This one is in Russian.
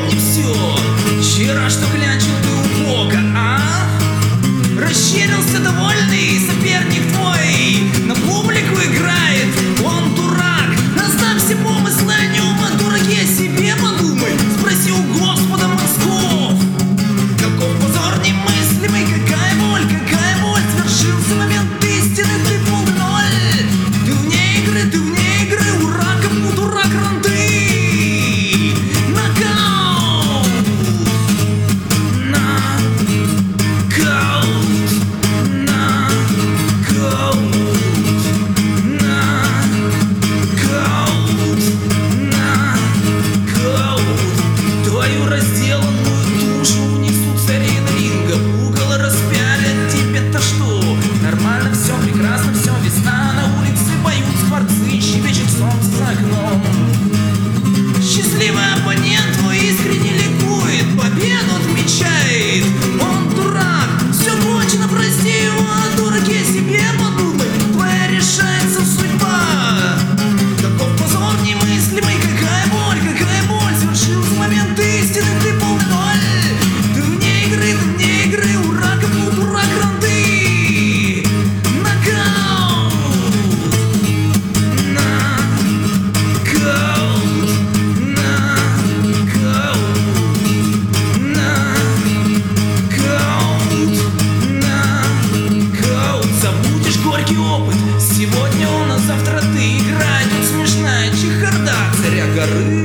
Вспомни все. Вчера что клянчил ты у Бога, а? Расщерился довольный соперник твой, на публику играет, он дурак. Оставь все помыслы о нем, о дураке себе подумай. Спроси у Господа мозгов. Каков позор немыслимый, какая боль свершился момент истины, ты полный ноль. Ты вне игры, ура, кому дурак, ранты. Нокаут, твою разделанную душу унесут цари на ринга, угол распялят, тебе-то что? Нормально все, прекрасно все, весна, на улице поют скворцы, щебечет солнце за окном. Счастливый оппонент твой искренне ликует, победу отмечает. Он дурак, все кончено, прости его, о дураке себе подумай, твоя решается судьба. Каков позор немыслимый, какая боль свершился момент истины, ты полный ноль. Ты вне игры, ура, кому дурак, ранты. Нокаут, забудешь горький опыт. Сегодня он, а завтра ты. Играет тут смешная чехарда царя горы.